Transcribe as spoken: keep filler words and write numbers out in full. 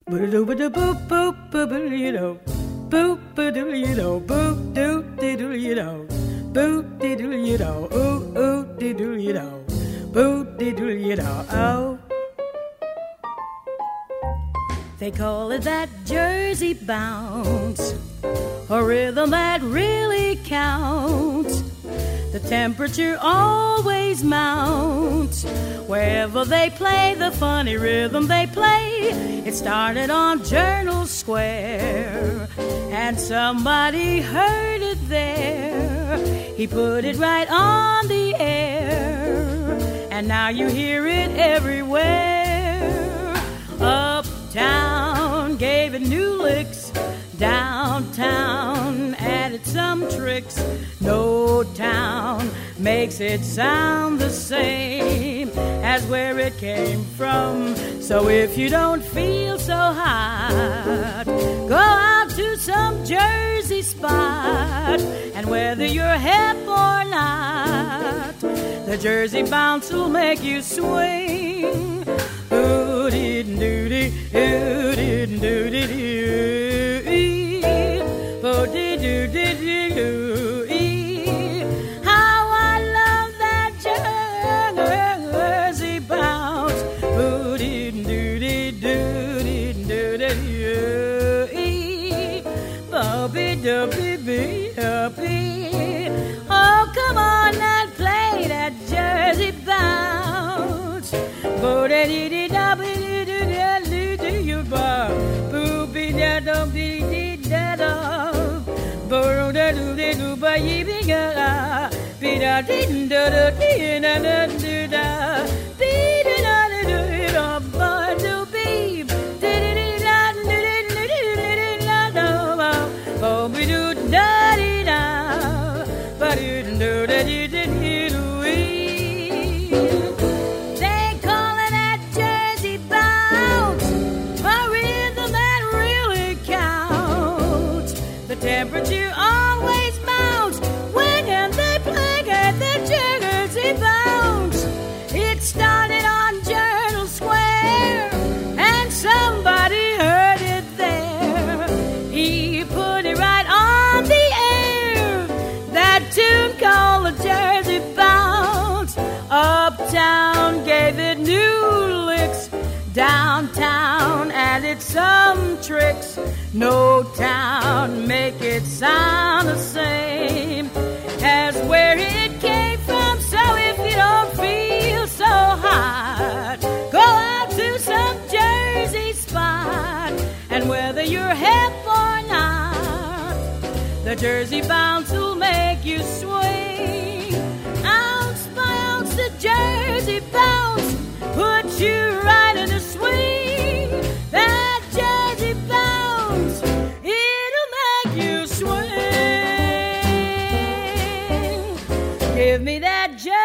Boop boop boop you know. Boop doodle you know. Boop doop diddle you know. Boop diddle you know. Ooh ooh diddle you know. Boop diddle you know. Oh. They call it that Jersey bounce, a rhythm that really counts. The temperature always mounts wherever they play the funny rhythm they play. It started on Journal Square, and somebody heard it there. He put it right on the air, and now you hear it everywhere. Uptown gave it new licks, downtown added some tricks. No town makes it sound the same as where it came from. So if you don't feel so hot, go out to some Jersey spot, and whether you're hip or not, the Jersey bounce will make you swing. Ooh-dee-doo-dee, ooh-dee-doo-dee-doo. Oh-dee-doo-dee-doo-ee. How I love that Jersey bounce. Ooh-dee-doo-dee-doo-dee-doo-dee-ee. Bo-be-do-be-be-do-be. Oh, come on and play that Jersey bounce. Bo-dee-dee-dee-do-be-dee-doo-dee-doo-dee-you-ba. Boo-be-da-do-be-dee-da-do. Bo-do-da-do-dee-doo-ba-yee-be-ga. Be-da-dee-da-do-dee-da-da-do-da. Be-da-da-do-dee-da-ba-do-be. Dee-dee-dee-da-do-dee-dee-dee-da-do. Bo-be-doo-da-dee-da. Ba-doo-da-do-da-dee-dee-doo-ee. They call it that Jersey bounce, a rhythm that really counts. The temperature always mounts when they play at the Jersey bounce. It started on Journal Square, and somebody heard it there. He put it right on the air, that tune called the Jersey bounce. Uptown gave it new licks, downtown added some tricks. No town make it sound the same as where it came from. So if you don't feel so hot, go out to some Jersey spot, and whether you're hip or not, the Jersey bounce will make you swing. Ounce by ounce, the Jersey bounce puts you right in the swing. That Jersey bounce, it'll make you swing. Give me that Jersey